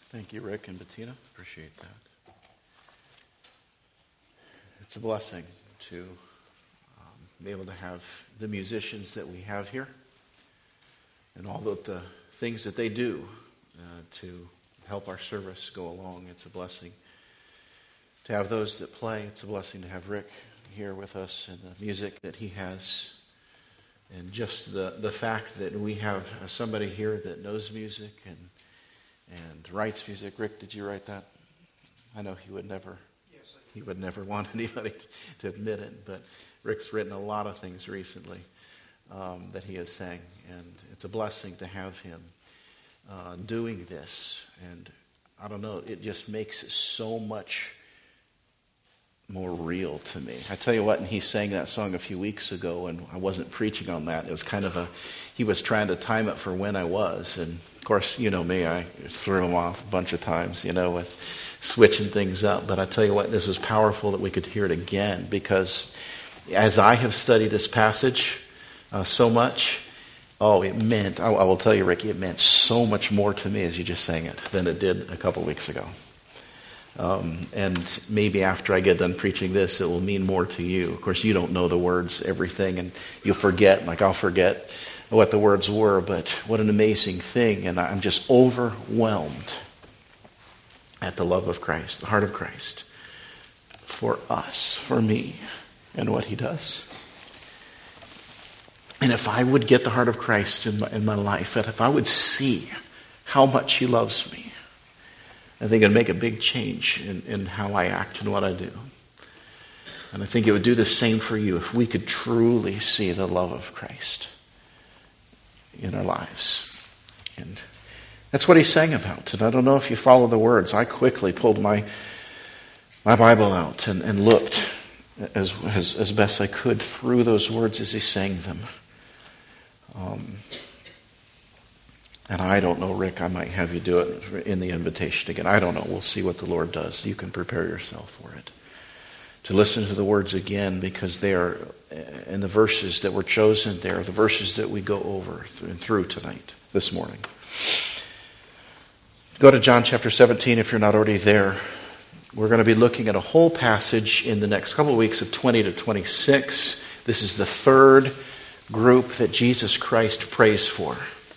Thank you, Rick and Bettina. Appreciate that. It's a blessing to be able to have the musicians that we have here and all the things that they do to help our service go along. It's a blessing to have those that play. It's a blessing to have Rick here with us and the music that he has. And just the fact that we have somebody here that knows music and writes music. Rick, did you write that? I know he would never. Yes, he would never want anybody to admit it, but Rick's written a lot of things recently that he has sang, and it's a blessing to have him doing this. And I don't know, it just makes it so much more real to me. I tell you what, and he sang that song a few weeks ago, and I wasn't preaching on that. It was kind of he was trying to time it for when I was, and of course, you know me, I threw him off a bunch of times, with switching things up. But I tell you what, this was powerful that we could hear it again, because as I have studied this passage so much, it meant, I will tell you, Ricky, it meant so much more to me as you just sang it than it did a couple weeks ago. And maybe after I get done preaching this, it will mean more to you. Of course, you don't know the words, everything, and you'll forget, like I'll forget what the words were, but what an amazing thing. And I'm just overwhelmed at the love of Christ, the heart of Christ, for us, for me, and what he does. And if I would get the heart of Christ in my life, and if I would see how much he loves me, I think it would make a big change in how I act and what I do. And I think it would do the same for you if we could truly see the love of Christ in our lives. And that's what he sang about. And I don't know if you follow the words. I quickly pulled my Bible out and looked as best I could through those words as he sang them. And I don't know, Rick, I might have you do it in the invitation again. I don't know. We'll see what the Lord does. You can prepare yourself for it. To listen to the words again, because they are, in the verses that were chosen, they are the verses that we go over and through tonight, this morning. Go to John chapter 17 if you're not already there. We're going to be looking at a whole passage in the next couple of weeks of 20 to 26. This is the third group that Jesus Christ prays for.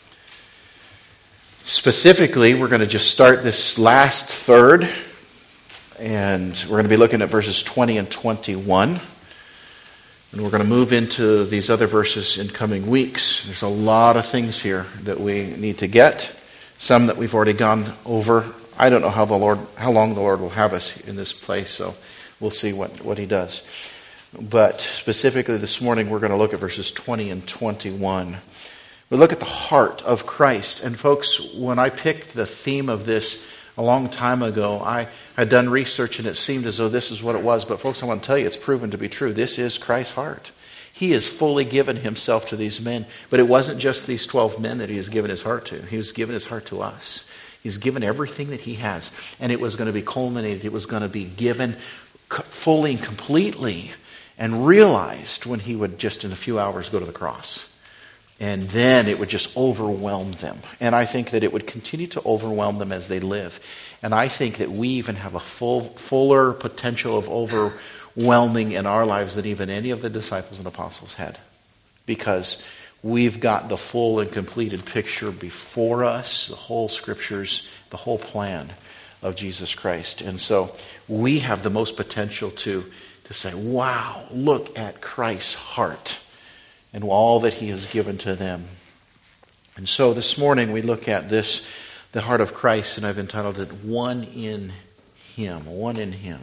Specifically, we're going to just start this last third, and we're going to be looking at verses 20 and 21. And we're going to move into these other verses in coming weeks. There's a lot of things here that we need to get, some that we've already gone over. I don't know how long the Lord will have us in this place, so we'll see what he does. But specifically this morning, we're going to look at verses 20 and 21. We look at the heart of Christ. And folks, when I picked the theme of this a long time ago, I had done research and it seemed as though this is what it was. But folks, I want to tell you, it's proven to be true. This is Christ's heart. He has fully given himself to these men. But it wasn't just these 12 men that he has given his heart to. He was given his heart to us. He's given everything that he has. And it was going to be culminated. It was going to be given fully and completely and realized when he would just in a few hours go to the cross. And then it would just overwhelm them. And I think that it would continue to overwhelm them as they live. And I think that we even have a fuller potential of overwhelming in our lives than even any of the disciples and apostles had. Because we've got the full and completed picture before us, the whole scriptures, the whole plan of Jesus Christ. And so we have the most potential to say, wow, look at Christ's heart and all that he has given to them. And so this morning we look at this, the heart of Christ, and I've entitled it, One in Him. One in Him.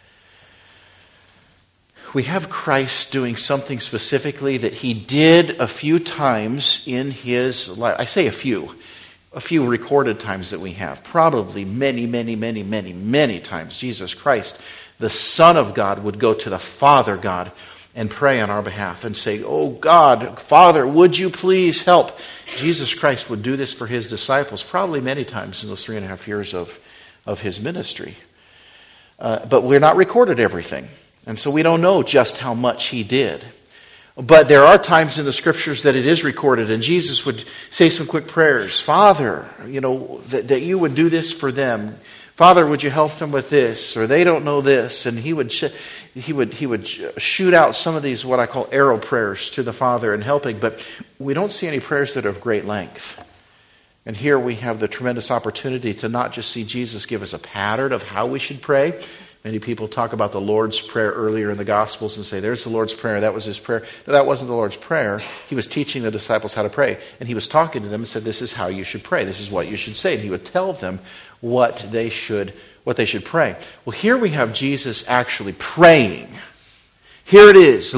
We have Christ doing something specifically that he did a few times in his life. I say a few recorded times that we have. Probably many times Jesus Christ, the Son of God, would go to the Father God and pray on our behalf and say, oh God, Father, would you please help? Jesus Christ would do this for his disciples probably many times in those 3.5 years of his ministry. But we're not recorded everything. And so we don't know just how much he did. But there are times in the Scriptures that it is recorded, and Jesus would say some quick prayers. Father, that you would do this for them. Father, would you help them with this? Or they don't know this. And he would shoot out some of these, what I call arrow prayers to the Father in helping. But we don't see any prayers that are of great length. And here we have the tremendous opportunity to not just see Jesus give us a pattern of how we should pray. Many people talk about the Lord's Prayer earlier in the Gospels and say, there's the Lord's Prayer, that was his prayer. No, that wasn't the Lord's Prayer. He was teaching the disciples how to pray. And he was talking to them and said, this is how you should pray. This is what you should say. And he would tell them what they should pray. Well, here we have Jesus actually praying. Here it is.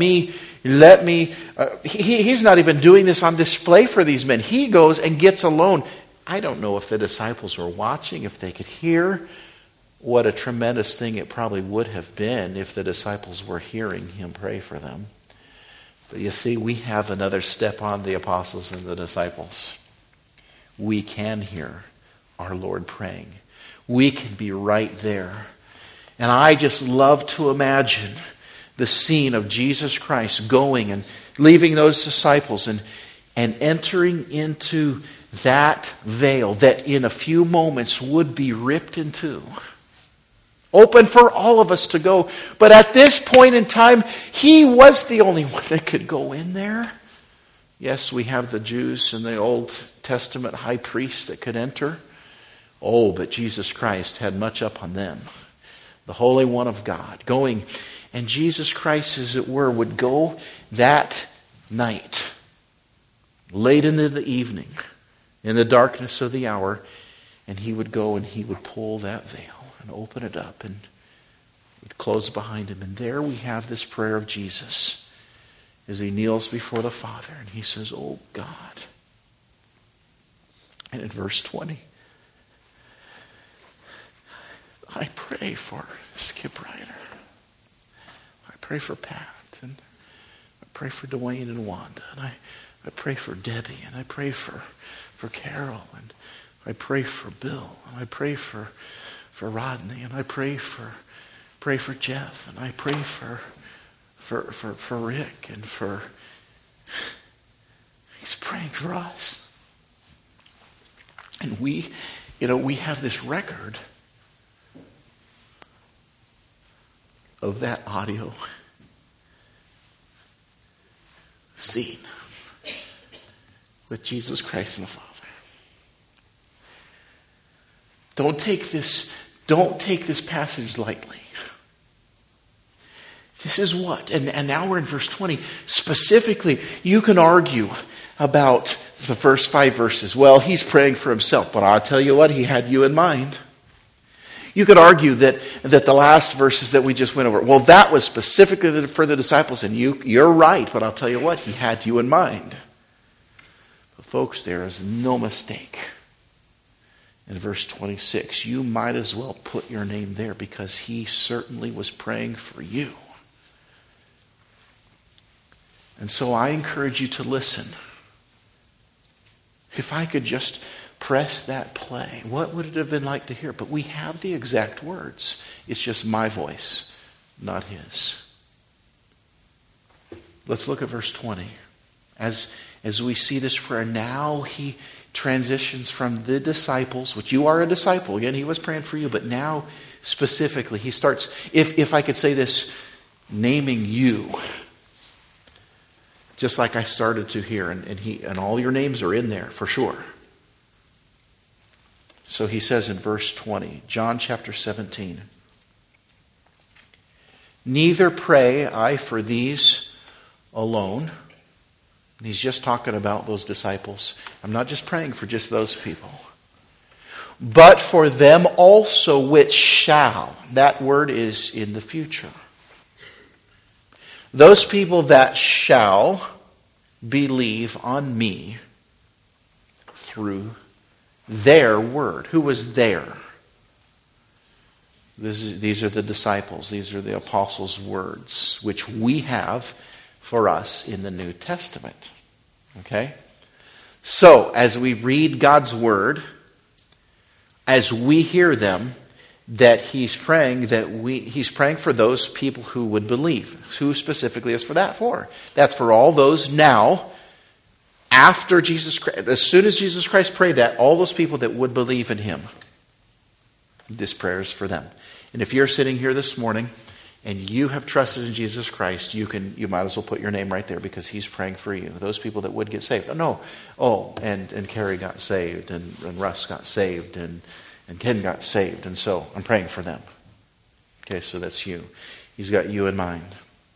He's not even doing this on display for these men. He goes and gets alone. I don't know if the disciples were watching, if they could hear. What a tremendous thing it probably would have been if the disciples were hearing him pray for them. But you see, we have another step on the apostles and the disciples. We can hear our Lord praying. We can be right there. And I just love to imagine the scene of Jesus Christ going and leaving those disciples and entering into that veil that in a few moments would be ripped in two. Open for all of us to go. But at this point in time, he was the only one that could go in there. Yes, we have the Jews and the Old Testament high priests that could enter. Oh, but Jesus Christ had much up on them. The Holy One of God going. And Jesus Christ, as it were, would go that night, late into the evening, in the darkness of the hour, and he would go and he would pull that veil and open it up, and it would close behind him. And there we have this prayer of Jesus as he kneels before the Father, and he says, oh God. And in verse 20, I pray for Skip Ryder. I pray for Pat, and I pray for Dwayne and Wanda, and I pray for Debbie, and I pray for Carol, and I pray for Bill, and I pray for Rodney, and I pray for Jeff, and I pray for Rick, and he's praying for us. And we have this record of that audio scene with Jesus Christ and the Father. Don't take this passage lightly. This is what, and now we're in verse 20. Specifically, you can argue about the first 5 verses. Well, he's praying for himself, but I'll tell you what, he had you in mind. You could argue that the last verses that we just went over, well, that was specifically for the disciples, and you're right, but I'll tell you what, he had you in mind. But folks, there is no mistake. In verse 26, you might as well put your name there because he certainly was praying for you. And so I encourage you to listen. If I could just press that play, what would it have been like to hear? But we have the exact words. It's just my voice, not his. Let's look at verse 20. As we see this prayer, now he transitions from the disciples, which you are a disciple. Again, he was praying for you, but now specifically he starts, if I could say this, naming you. Just like I started to here, and all your names are in there for sure. So he says in verse 20, John chapter 17, neither pray I for these alone. And he's just talking about those disciples. I'm not just praying for just those people. But for them also which shall. That word is in the future. Those people that shall believe on me through their word. Who was there? These are the disciples. These are the apostles' words, which we have for us in the New Testament. Okay? So, as we read God's word, as we hear them, that he's praying he's praying for those people who would believe. Who specifically is for that for? That's for all those now, after Jesus Christ, as soon as Jesus Christ prayed that, all those people that would believe in him. This prayer is for them. And if you're sitting here this morning and you have trusted in Jesus Christ, you might as well put your name right there, because he's praying for you. Those people that would get saved. And Carrie got saved, and Russ got saved, and Ken got saved, and so I'm praying for them. Okay, so that's you. He's got you in mind.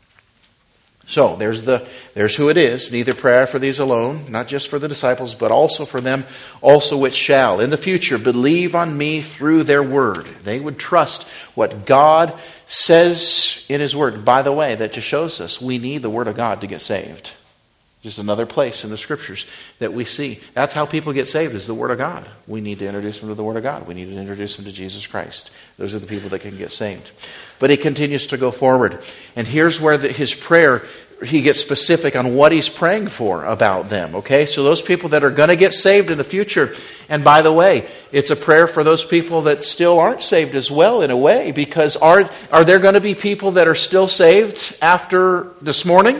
So there's who it is. Neither prayer for these alone, not just for the disciples, but also for them also which shall in the future believe on me through their word. They would trust what God says in his word. By the way, that just shows us we need the word of God to get saved. Just another place in the scriptures that we see. That's how people get saved, is the word of God. We need to introduce them to the word of God. We need to introduce them to Jesus Christ. Those are the people that can get saved. But he continues to go forward. And here's where his prayer, he gets specific on what he's praying for about them. Okay, so those people that are going to get saved in the future. And by the way, it's a prayer for those people that still aren't saved as well, in a way. Because are there going to be people that are still saved after this morning?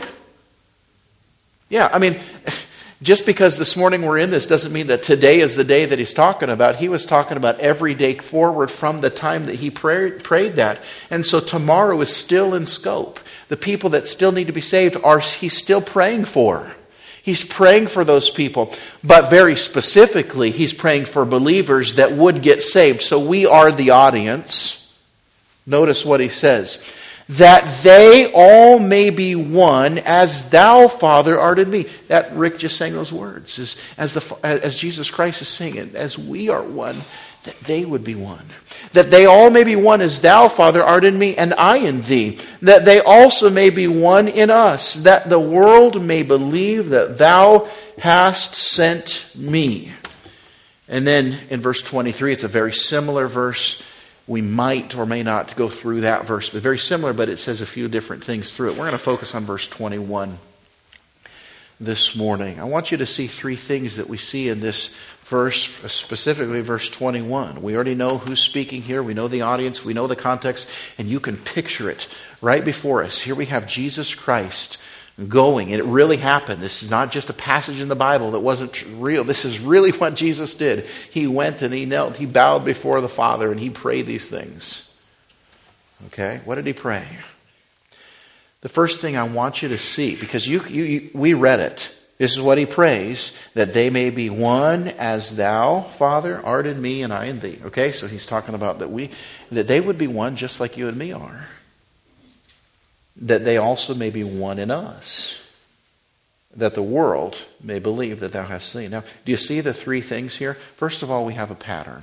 Yeah, I mean, just because this morning we're in this doesn't mean that today is the day that he's talking about. He was talking about every day forward from the time that he prayed that. And so tomorrow is still in scope. The people that still need to be saved he's still praying for. He's praying for those people. But very specifically, he's praying for believers that would get saved. So we are the audience. Notice what he says. That they all may be one, as thou, Father, art in me. That Rick just sang those words. As Jesus Christ is saying it, as we are one, that they would be one. That they all may be one, as thou, Father, art in me, and I in thee. That they also may be one in us, that the world may believe that thou hast sent me. And then in verse 23, it's a very similar verse. We might or may not go through that verse, but very similar, but it says a few different things through it. We're going to focus on verse 21 this morning. I want you to see three things that we see in this verse, specifically verse 21. We already know who's speaking here. We know the audience. We know the context, and you can picture it right before us. Here we have Jesus Christ going, and it really happened. This is not just a passage in the Bible that wasn't real. This is really what Jesus did. He went and he knelt, he bowed before the Father, and he prayed these things. Okay, what did he pray? The first thing I want you to see, because we read it. This is what he prays, that they may be one as thou, Father, art in me and I in thee. Okay, so he's talking about that they would be one just like you and me are. That they also may be one in us, that the world may believe that thou hast seen. Now, do you see the three things here? First of all, we have a pattern.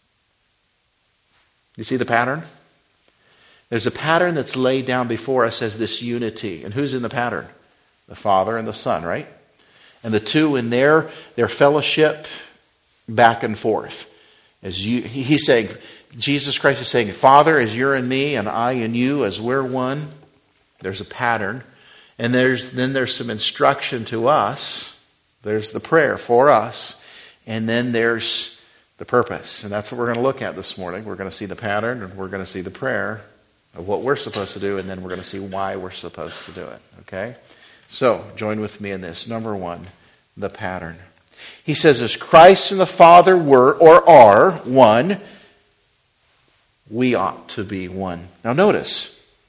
You see the pattern? There's a pattern that's laid down before us as this unity. And who's in the pattern? The Father and the Son, right? And the two in their fellowship back and forth. He's saying, Jesus Christ is saying, Father, as you're in me and I in you, as we're one. There's a pattern. And then there's some instruction to us. There's the prayer for us. And then there's the purpose. And that's what we're going to look at this morning. We're going to see the pattern, and we're going to see the prayer of what we're supposed to do, and then we're going to see why we're supposed to do it. Okay? So, join with me in this. Number one, the pattern. He says, as Christ and the Father were or are one, we ought to be one. Now notice,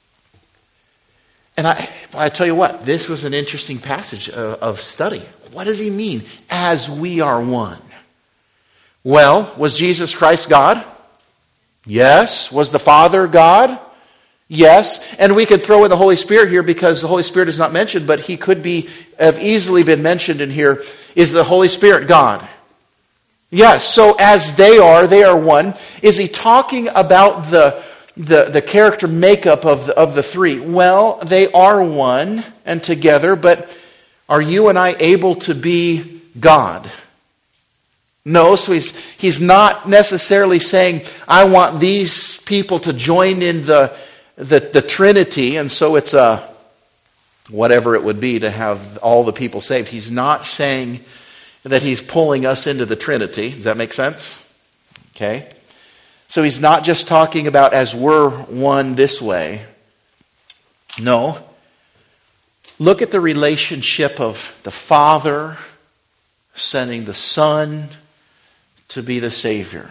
and I tell you what, this was an interesting passage of study. What does he mean, as we are one? Well, was Jesus Christ God? Yes. Was the Father God? Yes. And we could throw in the Holy Spirit here because the Holy Spirit is not mentioned, but he could have easily been mentioned in here. Is the Holy Spirit God? Yes. So as they are one. Is he talking about the character makeup of the three? Well, they are one and together, but are you and I able to be God? No, so he's not necessarily saying, I want these people to join in the Trinity, and so it's whatever it would be to have all the people saved. He's not saying that he's pulling us into the Trinity. Does that make sense? Okay. So he's not just talking about as we're one this way. No. Look at the relationship of the Father sending the Son to be the Savior.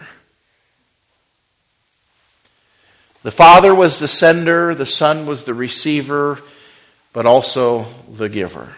The Father was the sender, the Son was the receiver, but also the giver.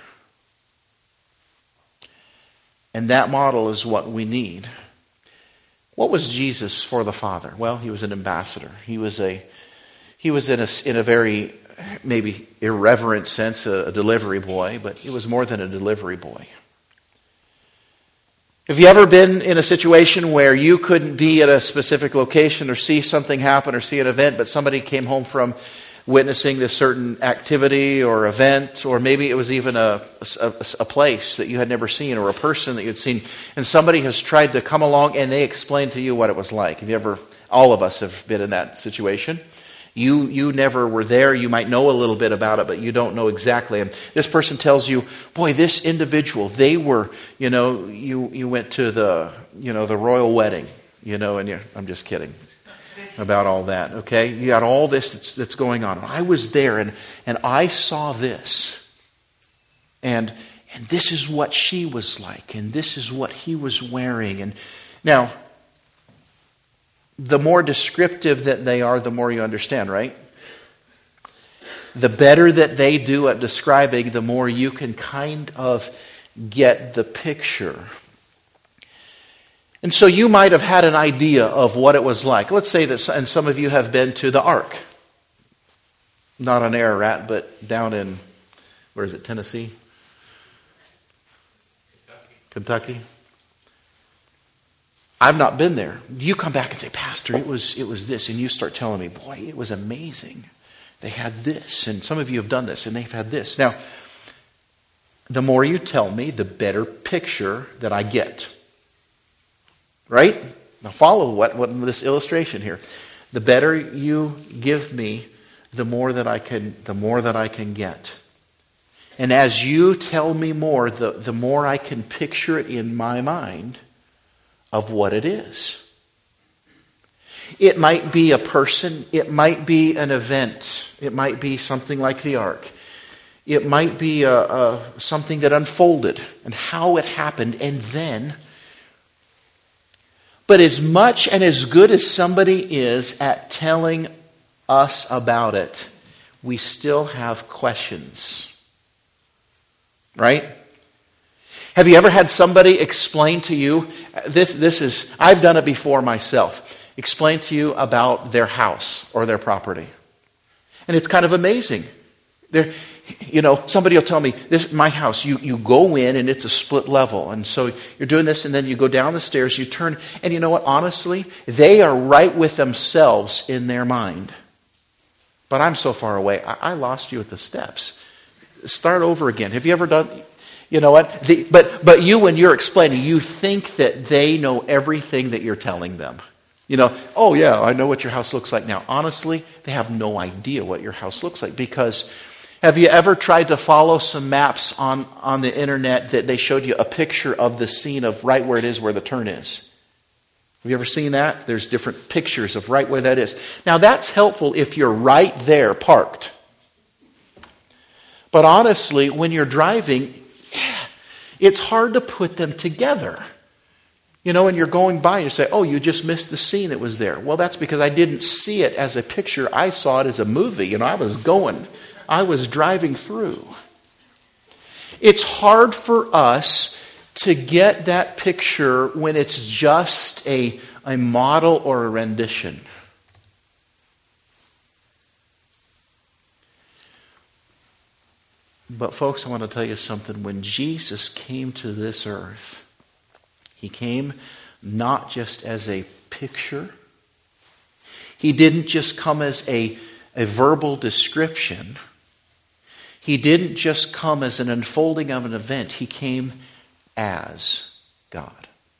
And that model is what we need. What was Jesus for the Father? Well, he was an ambassador. He was in a very maybe irreverent sense a delivery boy, but he was more than a delivery boy. Have you ever been in a situation where you couldn't be at a specific location or see something happen or see an event, but somebody came home from witnessing this certain activity or event, or maybe it was even a place that you had never seen or a person that you'd seen, and somebody has tried to come along and they explained to you what it was like? Have you ever, all of us have been in that situation. You never were there. You might know a little bit about it, but you don't know exactly. And this person tells you, boy, this individual, they were, you went to the royal wedding, and I'm just kidding about all that, okay? You got all this that's going on. I was there, and I saw this. And this is what she was like, and this is what he was wearing. And now, the more descriptive that they are, the more you understand, right? The better that they do at describing, the more you can kind of get the picture. And so you might have had an idea of what it was like. Let's say that, and some of you have been to the Ark. Not on Ararat, but down in, where is it, Tennessee? Kentucky. I've not been there. You come back and say, Pastor, it was this. And you start telling me, boy, it was amazing. They had this. And some of you have done this, and they've had this. Now, the more you tell me, the better picture that I get. Right? Now follow what this illustration here. The better you give me, the more that I can get. And as you tell me more, the more I can picture it in my mind of what it is. It might be a person. It might be an event. It might be something like the Ark. It might be something that unfolded and how it happened, and then. But as much and as good as somebody is at telling us about it, we still have questions. Right? Have you ever had somebody explain to you, I've done it before myself, explain to you about their house or their property. And it's kind of amazing. Somebody will tell me, my house, you go in and it's a split level. And so you're doing this and then you go down the stairs, you turn, and you know what, honestly, they are right with themselves in their mind. But I'm so far away, I lost you at the steps. Start over again. Have you ever done... You know what? But you, when you're explaining, you think that they know everything that you're telling them. Oh yeah, I know what your house looks like now. Honestly, they have no idea what your house looks like, because have you ever tried to follow some maps on the internet that they showed you a picture of the scene of right where it is where the turn is? Have you ever seen that? There's different pictures of right where that is. Now that's helpful if you're right there parked. But honestly, when you're driving, it's hard to put them together. And you're going by and you say, oh, you just missed the scene that was there. Well, that's because I didn't see it as a picture. I saw it as a movie. I was driving through. It's hard for us to get that picture when it's just a model or a rendition. But folks, I want to tell you something. When Jesus came to this earth, he came not just as a picture. He didn't just come as a verbal description. He didn't just come as an unfolding of an event. He came as God.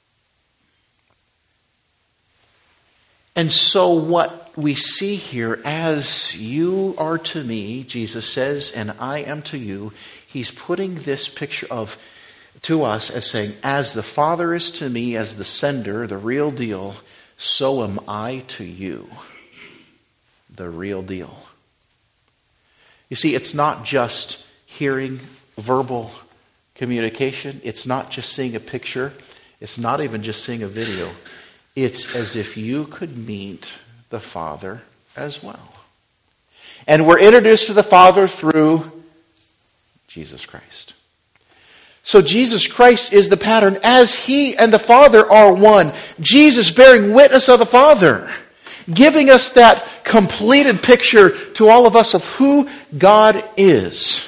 And so what we see here, as you are to me, Jesus says, and I am to you, he's putting this picture to us as saying, as the Father is to me, as the sender, the real deal, so am I to you. The real deal. You see, it's not just hearing verbal communication. It's not just seeing a picture. It's not even just seeing a video. It's as if you could meet the Father as well. And we're introduced to the Father through Jesus Christ. So Jesus Christ is the pattern as He and the Father are one. Jesus bearing witness of the Father, giving us that completed picture to all of us of who God is.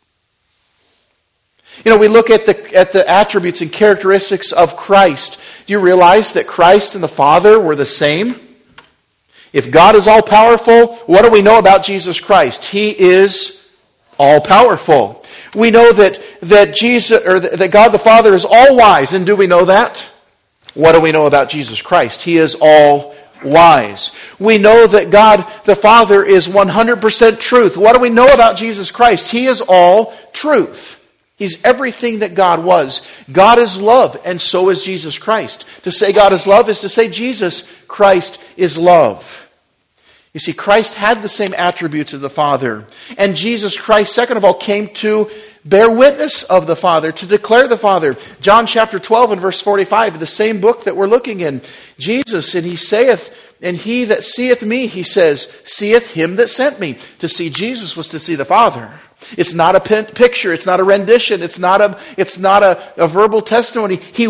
You know, we look at the attributes and characteristics of Christ. Do you realize that Christ and the Father were the same? If God is all-powerful, what do we know about Jesus Christ? He is all-powerful. We know that Jesus, or that God the Father is all-wise, and do we know that? What do we know about Jesus Christ? He is all-wise. We know that God the Father is 100% truth. What do we know about Jesus Christ? He is all truth. He's everything that God was. God is love, and so is Jesus Christ. To say God is love is to say Jesus Christ is love. You see, Christ had the same attributes of the Father. And Jesus Christ, second of all, came to bear witness of the Father, to declare the Father. John chapter 12 and verse 45, the same book that we're looking in. Jesus, and He saith, and he that seeth me, He says, seeth him that sent me. To see Jesus was to see the Father. It's not a picture. It's not a rendition. It's not a verbal testimony. He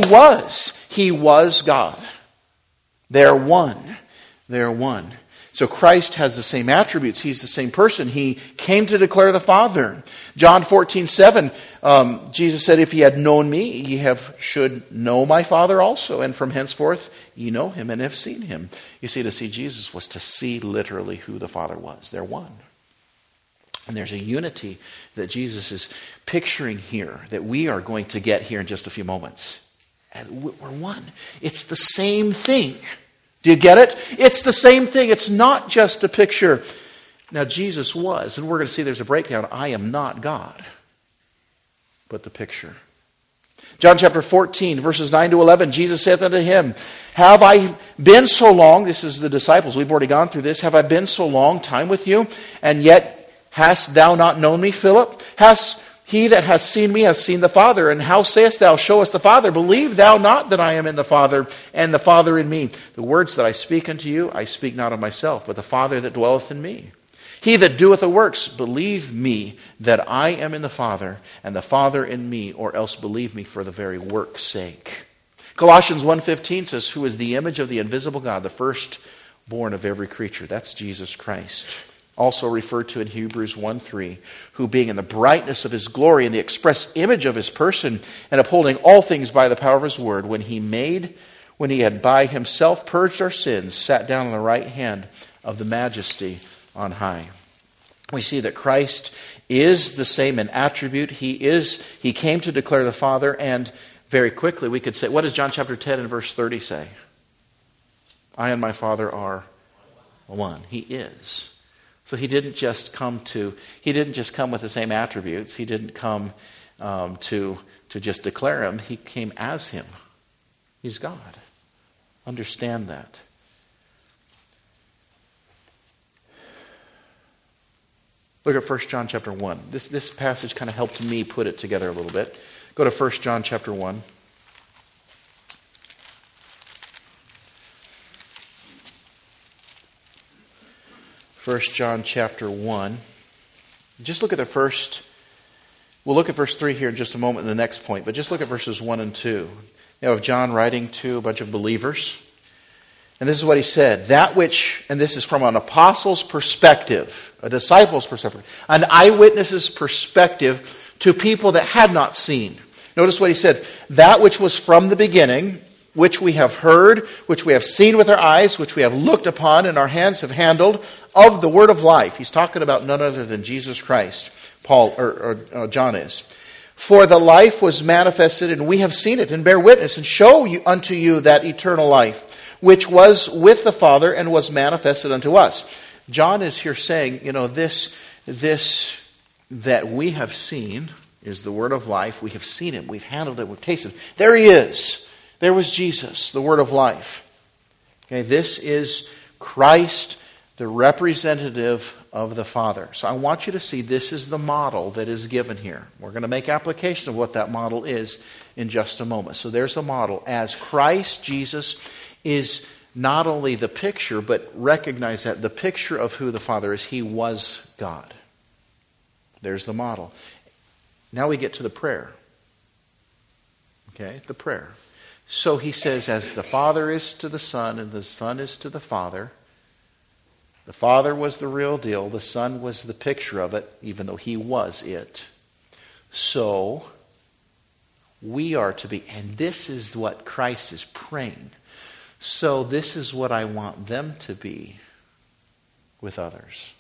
was God. They're one. They're one. So Christ has the same attributes. He's the same person. He came to declare the Father. John 14:7, Jesus said, if ye had known me, ye should know my Father also. And from henceforth ye know him and have seen him. You see, to see Jesus was to see literally who the Father was. They're one. And there's a unity that Jesus is picturing here that we are going to get here in just a few moments. And we're one. It's the same thing. Do you get it? It's the same thing. It's not just a picture. Now, Jesus was, and we're going to see there's a breakdown. I am not God, but the picture. John chapter 14, verses 9 to 11, Jesus saith unto him, have I been so long, this is the disciples, we've already gone through this, have I been so long time with you, and yet hast thou not known me, Philip? He that hath seen me hath seen the Father. And how sayest thou, show us the Father? Believe thou not that I am in the Father, and the Father in me. The words that I speak unto you, I speak not of myself, but the Father that dwelleth in me. He that doeth the works, believe me that I am in the Father, and the Father in me, or else believe me for the very work's sake. Colossians 1:15 says, who is the image of the invisible God, the firstborn of every creature. That's Jesus Christ. Also referred to in Hebrews 1:3, who being in the brightness of His glory and the express image of His person, and upholding all things by the power of His word, when He had by Himself purged our sins, sat down on the right hand of the Majesty on high. We see that Christ is the same in attribute. He came to declare the Father, and very quickly we could say, what does John chapter 10 and verse 30 say? I and my Father are one. He is. So He didn't just come with the same attributes. He didn't come to just declare Him. He came as Him. He's God. Understand that. Look at 1 John chapter 1. This passage kind of helped me put it together a little bit. Go to 1 John chapter 1. 1 John chapter 1. Just look at the first. We'll look at verse 3 here in just a moment in the next point, but just look at verses 1 and 2. You have John writing to a bunch of believers. And this is what he said. That which, and this is from an apostle's perspective, a disciple's perspective, an eyewitness's perspective to people that had not seen. Notice what he said. That which was from the beginning, which we have heard, which we have seen with our eyes, which we have looked upon and our hands have handled, of the word of life. He's talking about none other than Jesus Christ. John is. For the life was manifested, and we have seen it, and bear witness, and show unto you that eternal life, which was with the Father, and was manifested unto us. John is here saying, this that we have seen is the word of life. We have seen Him. We've handled it. We've tasted it. There He is. There was Jesus, the word of life. Okay, this is Christ, the representative of the Father. So I want you to see this is the model that is given here. We're going to make application of what that model is in just a moment. So there's the model. As Christ Jesus is not only the picture, but recognize that the picture of who the Father is, he was God. There's the model. Now we get to the prayer. Okay, the prayer. So he says, as the Father is to the Son and the Son is to the Father, the Father was the real deal, the Son was the picture of it, even though he was it. So we are to be, and this is what Christ is praying. So this is what I want them to be with others.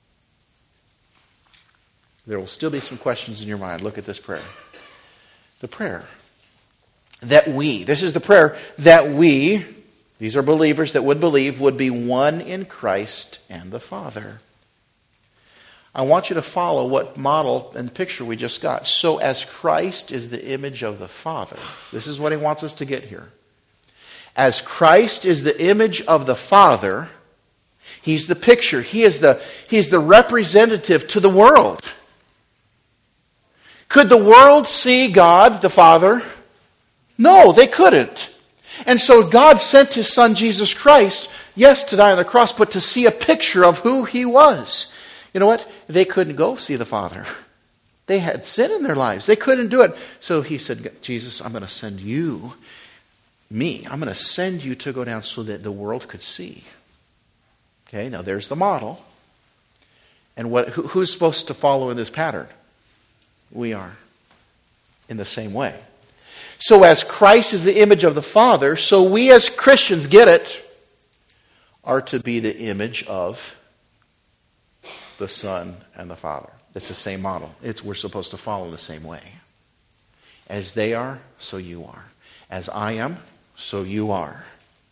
There will still be some questions in your mind. Look at this prayer. The prayer. That we, this is the prayer, that we, these are believers that would believe, would be one in Christ and the Father. I want you to follow what model and picture we just got. So as Christ is the image of the Father, this is what he wants us to get here. As Christ is the image of the Father, he's the picture, he's the representative to the world. Could the world see God, the Father? No, they couldn't. And so God sent his Son Jesus Christ, yes, to die on the cross, but to see a picture of who he was. You know what? They couldn't go see the Father. They had sin in their lives. They couldn't do it. So he said, Jesus, I'm going to send you, I'm going to send you to go down so that the world could see. Okay, now there's the model. And who's supposed to follow in this pattern? We are. In the same way. So as Christ is the image of the Father, so we as Christians, get it, are to be the image of the Son and the Father. It's the same model. We're supposed to follow the same way. As they are, so you are. As I am, so you are.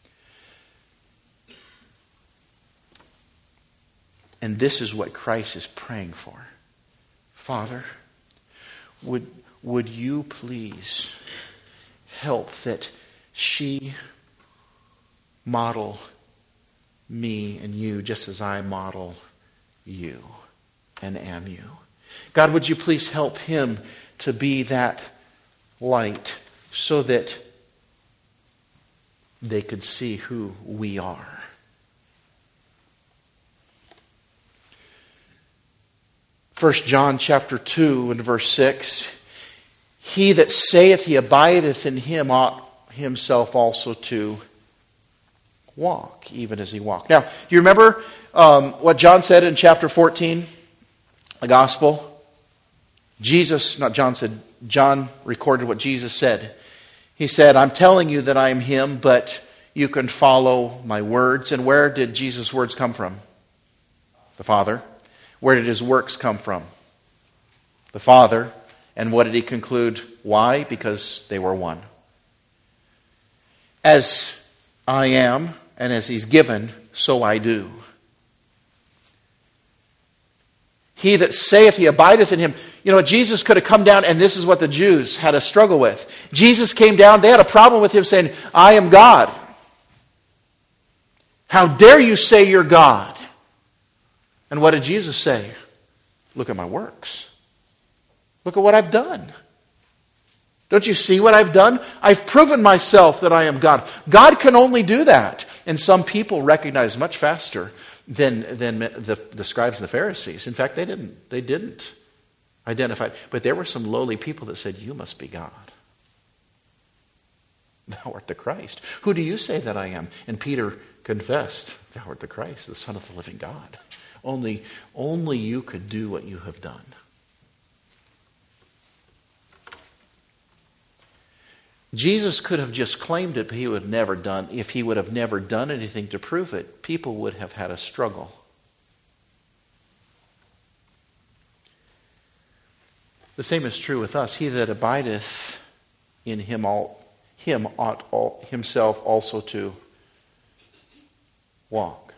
And this is what Christ is praying for. Father, would you please help that she model me and you just as I model you and am you. God, would you please help him to be that light so that they could see who we are. 1 John chapter 2 and verse 6, he that saith he abideth in him ought himself also to walk, even as he walked. Now, do you remember what John said in chapter 14, the gospel? John recorded what Jesus said. He said, I'm telling you that I am him, but you can follow my words. And where did Jesus' words come from? The Father. Where did his works come from? The Father. And what did he conclude? Why? Because they were one. As I am, and as he's given, so I do. He that saith he abideth in him. You know, Jesus could have come down, and this is what the Jews had a struggle with. Jesus came down, they had a problem with him saying, I am God. How dare you say you're God? And what did Jesus say? Look at my works. Look at what I've done. Don't you see what I've done? I've proven myself that I am God. God can only do that. And some people recognize much faster than the scribes and the Pharisees. In fact, they didn't identify. But there were some lowly people that said, you must be God. Thou art the Christ. Who do you say that I am? And Peter confessed, thou art the Christ, the Son of the living God. Only you could do what you have done. Jesus could have just claimed it, but he would have never done. If he would have never done anything to prove it, people would have had a struggle. The same is true with us. He that abideth in him ought himself also to walk.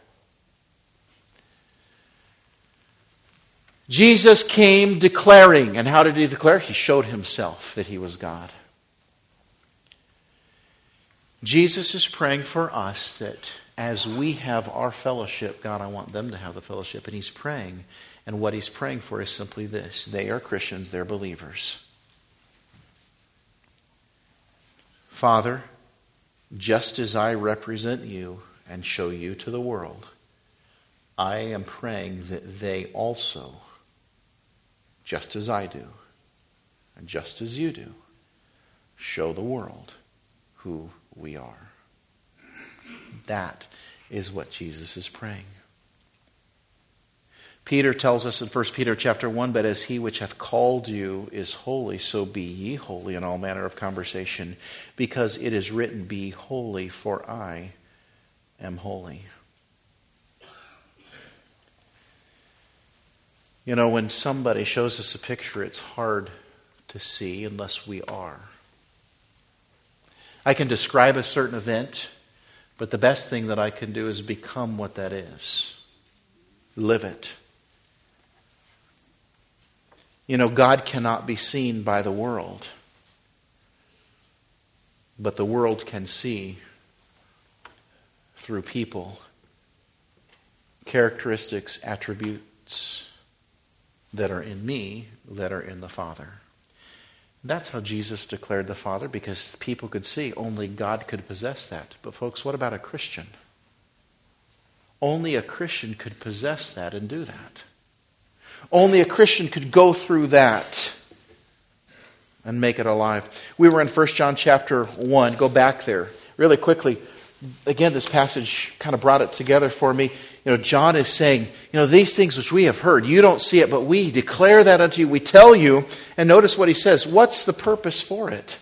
Jesus came declaring, and how did he declare? He showed himself that he was God. Jesus is praying for us that as we have our fellowship, God, I want them to have the fellowship. And he's praying. And what he's praying for is simply this. They are Christians. They're believers. Father, just as I represent you and show you to the world, I am praying that they also, just as I do, and just as you do, show the world who we are. That is what Jesus is praying. Peter tells us in 1 Peter chapter 1, but as he which hath called you is holy, so be ye holy in all manner of conversation, because it is written, be holy, for I am holy. You know, when somebody shows us a picture, it's hard to see unless we are. I can describe a certain event, but the best thing that I can do is become what that is. Live it. You know, God cannot be seen by the world, but the world can see through people characteristics, attributes that are in me, that are in the Father. That's how Jesus declared the Father, because people could see only God could possess that. But folks, what about a Christian? Only a Christian could possess that and do that. Only a Christian could go through that and make it alive. We were in 1 John chapter 1. Go back there really quickly. Again, this passage kind of brought it together for me. You know, John is saying, you know, these things which we have heard, you don't see it, but we declare that unto you. We tell you. And notice what he says. What's the purpose for it?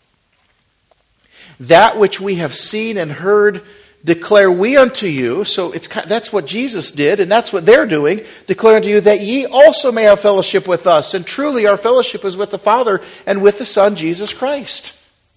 That which we have seen and heard declare we unto you. So that's what Jesus did, and that's what they're doing. Declare unto you that ye also may have fellowship with us. And truly our fellowship is with the Father and with the Son, Jesus Christ.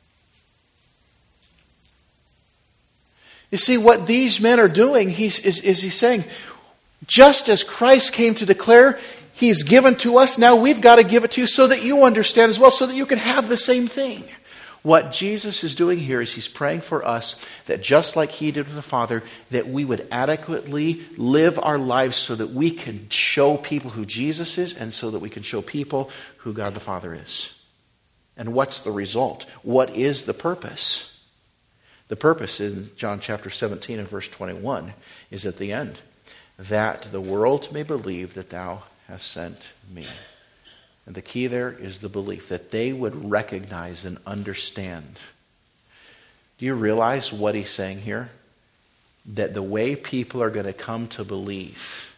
You see, what these men are doing, he's saying, just as Christ came to declare, he's given to us, now we've got to give it to you so that you understand as well, so that you can have the same thing. What Jesus is doing here is he's praying for us that just like he did with the Father, that we would adequately live our lives so that we can show people who Jesus is and so that we can show people who God the Father is. And what's the result? What is the purpose? The purpose in John chapter 17 and verse 21 is at the end, that the world may believe that thou hast sent me. And the key there is the belief, that they would recognize and understand. Do you realize what he's saying here? That the way people are going to come to believe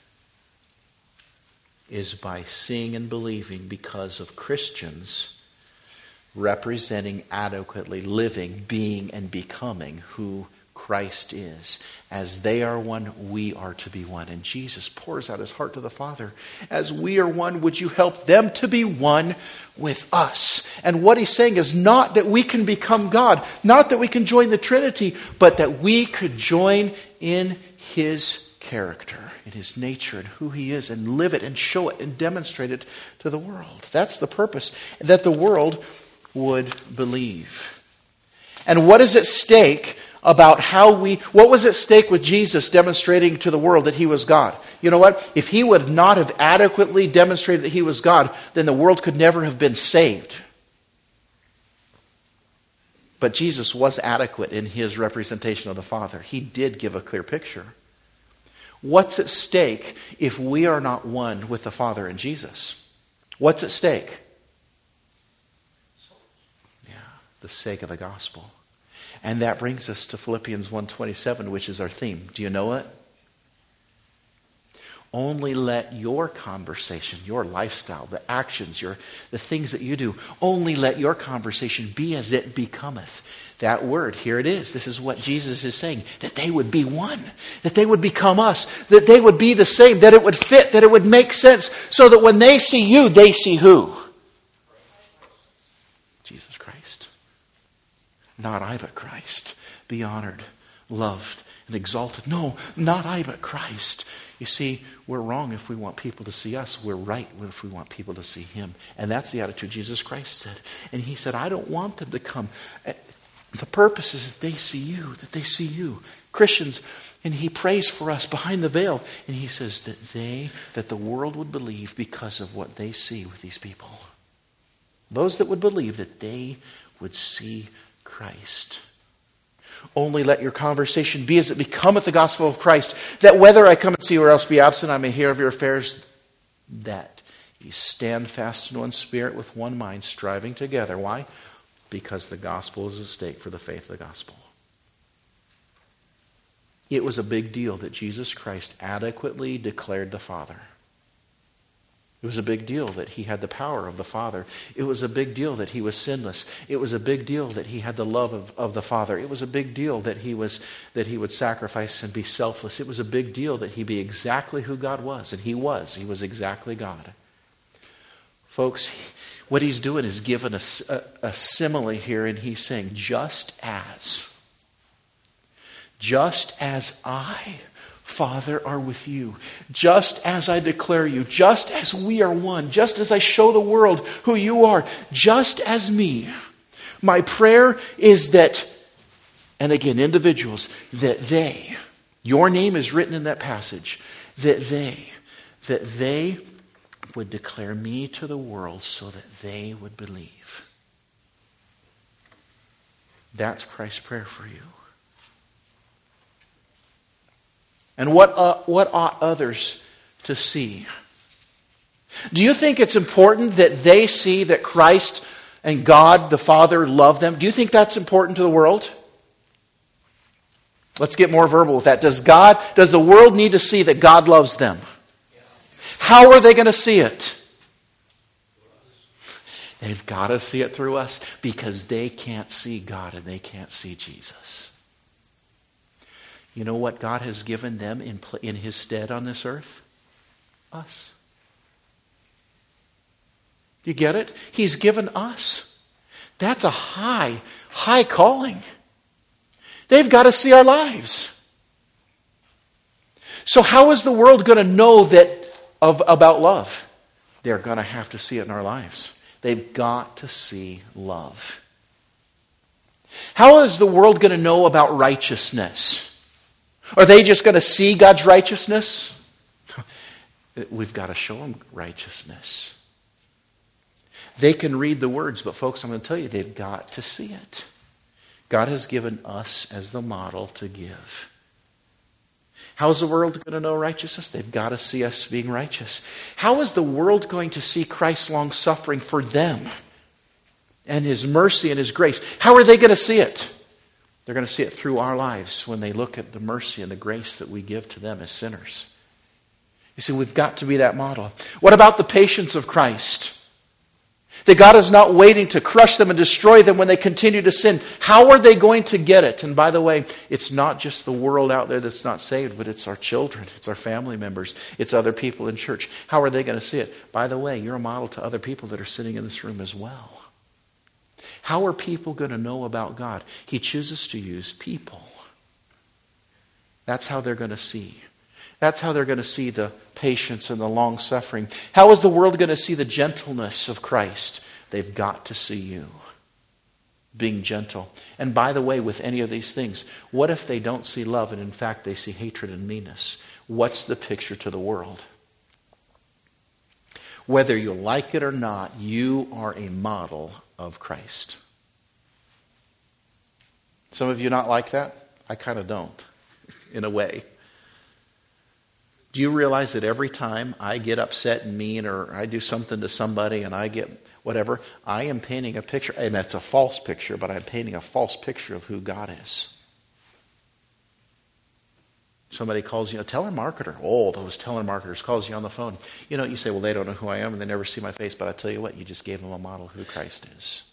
is by seeing and believing because of Christians representing adequately, living, being, and becoming who Christ is. As they are one, we are to be one. And Jesus pours out his heart to the Father. As we are one, would you help them to be one with us? And what he's saying is not that we can become God, not that we can join the Trinity, but that we could join in his character, in his nature, and who he is, and live it and show it and demonstrate it to the world. That's the purpose, that the world would believe. And what is at stake about what was at stake with Jesus demonstrating to the world that he was God? You know what? If he would not have adequately demonstrated that he was God, then the world could never have been saved. But Jesus was adequate in his representation of the Father. He did give a clear picture. What's at stake if we are not one with the Father and Jesus? What's at stake? The sake of the gospel. And that brings us to Philippians 1:27, which is our theme. Do you know it? Only let your conversation, your lifestyle, the actions, the things that you do, only let your conversation be as it becometh. That word, here it is. This is what Jesus is saying. That they would be one. That they would become us. That they would be the same. That it would fit. That it would make sense. So that when they see you, they see who? Jesus Christ. Not I, but Christ. Be honored, loved, and exalted. No, not I, but Christ. You see, we're wrong if we want people to see us. We're right if we want people to see him. And that's the attitude Jesus Christ said. And he said, I don't want them to come. The purpose is that they see you, that they see you. Christians, and he prays for us behind the veil. And he says that the world would believe because of what they see with these people. Those that would believe that they would see Christ. Only let your conversation be as it becometh the gospel of Christ, that whether I come and see you or else be absent, I may hear of your affairs, that ye stand fast in one spirit with one mind, striving together. Why? Because the gospel is at stake for the faith of the gospel. It was a big deal that Jesus Christ adequately declared the Father. It was a big deal that he had the power of the Father. It was a big deal that he was sinless. It was a big deal that he had the love of the Father. It was a big deal that he would sacrifice and be selfless. It was a big deal that he be exactly who God was. And he was. He was exactly God. Folks, what he's doing is given a simile here, and he's saying, just as I, Father, are with you, just as I declare you, just as we are one, just as I show the world who you are, just as me, my prayer is that, and again, individuals, that they, your name is written in that passage, that they would declare me to the world so that they would believe. That's Christ's prayer for you. And what ought others to see? Do you think it's important that they see that Christ and God the Father love them? Do you think that's important to the world? Let's get more verbal with that. Does the world need to see that God loves them? Yes. How are they going to see it? They've got to see it through us, because they can't see God and they can't see Jesus. You know what God has given them in his stead on this earth? Us. You get it? He's given us. That's a high calling. They've got to see our lives. So how is the world going to know about love? They're going to have to see it in our lives. They've got to see love. How is the world going to know about righteousness? Are they just going to see God's righteousness? We've got to show them righteousness. They can read the words, but folks, I'm going to tell you, they've got to see it. God has given us as the model to give. How is the world going to know righteousness? They've got to see us being righteous. How is the world going to see Christ's long suffering for them and his mercy and his grace? How are they going to see it? They're going to see it through our lives when they look at the mercy and the grace that we give to them as sinners. You see, we've got to be that model. What about the patience of Christ? That God is not waiting to crush them and destroy them when they continue to sin. How are they going to get it? And by the way, it's not just the world out there that's not saved, but it's our children, it's our family members, it's other people in church. How are they going to see it? By the way, you're a model to other people that are sitting in this room as well. How are people going to know about God? He chooses to use people. That's how they're going to see. That's how they're going to see the patience and the long suffering. How is the world going to see the gentleness of Christ? They've got to see you being gentle. And by the way, with any of these things, what if they don't see love and in fact they see hatred and meanness? What's the picture to the world? Whether you like it or not, you are a model of Christ. Some of you not like that? I kind of don't, in a way. Do you realize that every time I get upset and mean, or I do something to somebody and I get whatever, I am painting a picture, and that's a false picture, but I'm painting a false picture of who God is. Somebody calls you a telemarketer. Oh, those telemarketers calls you on the phone. You say, well, they don't know who I am and they never see my face, but I tell you what, you just gave them a model of who Christ is.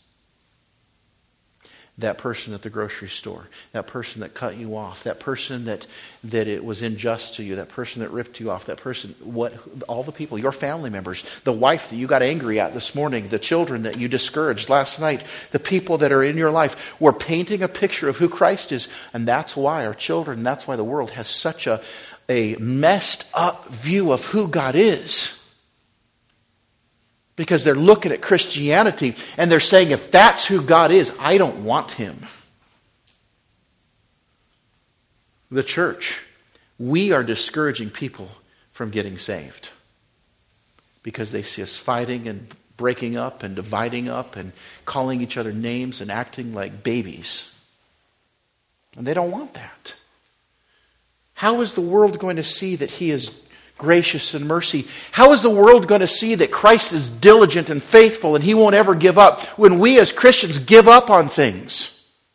That person at the grocery store, that person that cut you off, that person that it was unjust to you, that person that ripped you off, that person, all the people, your family members, the wife that you got angry at this morning, the children that you discouraged last night, the people that are in your life, we're painting a picture of who Christ is. And that's why our children, that's why the world has such a messed up view of who God is. Because they're looking at Christianity and they're saying, if that's who God is, I don't want him. the church, we are discouraging people from getting saved because they see us fighting and breaking up and dividing up and calling each other names and acting like babies. And they don't want that. How is the world going to see that He is gracious and mercy? How is the world going to see that Christ is diligent and faithful and He won't ever give up when we as Christians give up on things?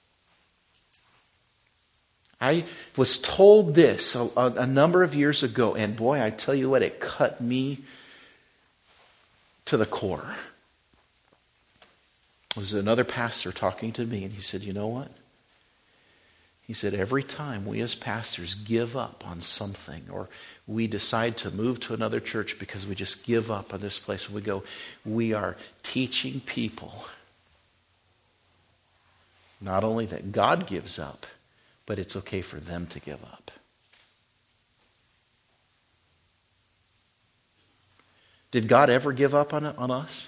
I was told this a number of years ago, and boy, I tell you what, it cut me to the core. It was another pastor talking to me, and he said, you know what? He said, every time we as pastors give up on something, or we decide to move to another church because we just give up on this place, and we go, we are teaching people not only that God gives up, but it's okay for them to give up. Did God ever give up on us?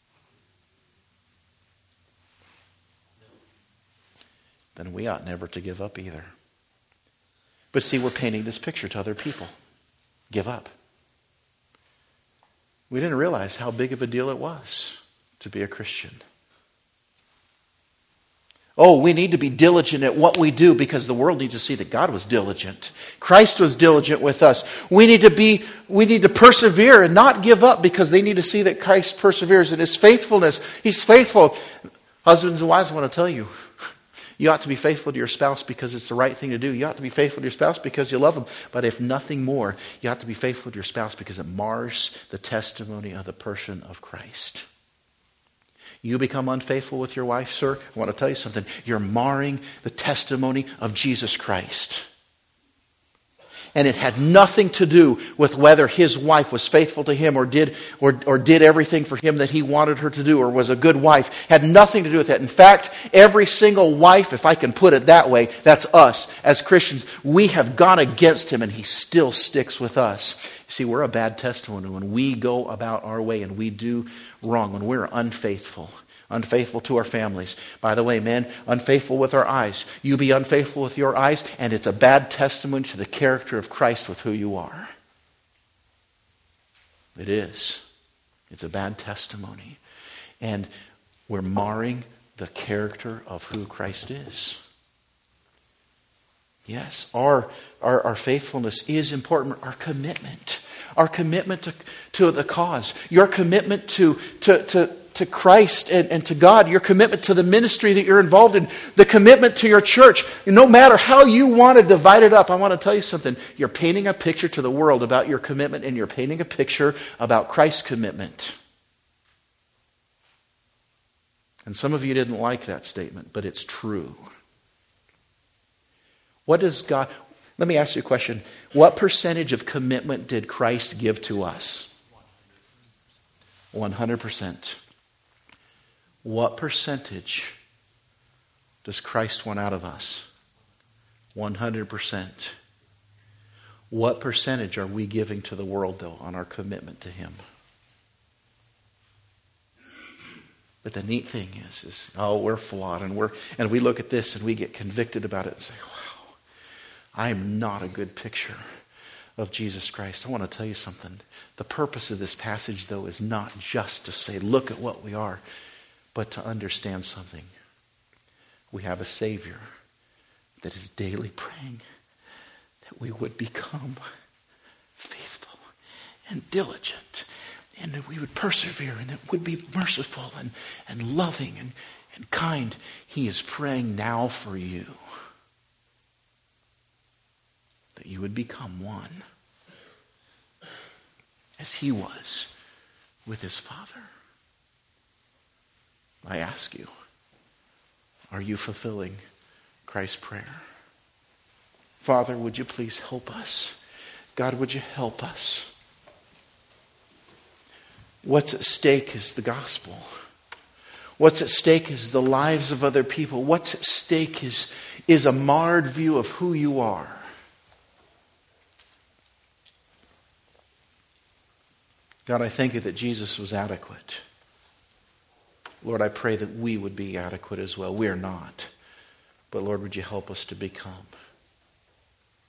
Then we ought never to give up either. But see, we're painting this picture to other people. Give up. We didn't realize how big of a deal it was to be a Christian. Oh, we need to be diligent at what we do because the world needs to see that God was diligent. Christ was diligent with us. We need to persevere and not give up because they need to see that Christ perseveres in His faithfulness. He's faithful. Husbands and wives, I want to tell you, you ought to be faithful to your spouse because it's the right thing to do. You ought to be faithful to your spouse because you love them. But if nothing more, you ought to be faithful to your spouse because it mars the testimony of the person of Christ. You become unfaithful with your wife, sir, I want to tell you something. You're marring the testimony of Jesus Christ. And it had nothing to do with whether his wife was faithful to him or did everything for him that he wanted her to do or was a good wife. Had nothing to do with that. In fact, every single wife, if I can put it that way, that's us as Christians. We have gone against him and he still sticks with us. See, we're a bad testimony when we go about our way and we do wrong, when we're unfaithful to our families. By the way, men, unfaithful with our eyes. You be unfaithful with your eyes, and it's a bad testimony to the character of Christ with who you are. It is. It's a bad testimony. And we're marring the character of who Christ is. Yes, our faithfulness is important. Our commitment to the cause, your commitment to Christ and to God, your commitment to the ministry that you're involved in, the commitment to your church. No matter how you want to divide it up, I want to tell you something. You're painting a picture to the world about your commitment, and you're painting a picture about Christ's commitment. And some of you didn't like that statement, but it's true. What does God... Let me ask you a question. What percentage of commitment did Christ give to us? 100%. What percentage does Christ want out of us? 100%. What percentage are we giving to the world, though, on our commitment to Him? But the neat thing is we're flawed, and we look at this and we get convicted about it and say, wow, I am not a good picture of Jesus Christ. I want to tell you something. The purpose of this passage, though, is not just to say, look at what we are, but to understand something. We have a Savior that is daily praying that we would become faithful and diligent, and that we would persevere, and that would be merciful and loving and kind. He is praying now for you, that you would become one as He was with His Father. I ask you, are you fulfilling Christ's prayer? Father, would you please help us? God, would you help us? What's at stake is the gospel. What's at stake is the lives of other people. What's at stake is a marred view of who you are. God, I thank you that Jesus was adequate. Lord, I pray that we would be adequate as well. We are not. But Lord, would you help us to become?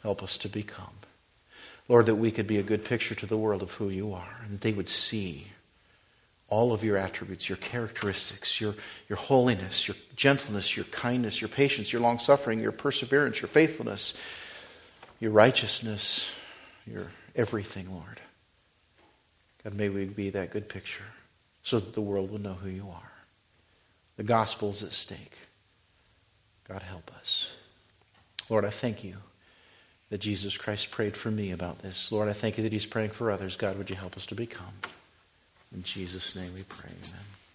help us to become. Lord, that we could be a good picture to the world of who you are, and that they would see all of your attributes, your characteristics, your holiness, your gentleness, your kindness, your patience, your long-suffering, your perseverance, your faithfulness, your righteousness, your everything, Lord. God, may we be that good picture so that the world will know who you are. The gospel is at stake. God, help us. Lord, I thank you that Jesus Christ prayed for me about this. Lord, I thank you that he's praying for others. God, would you help us to become? In Jesus' name we pray, amen.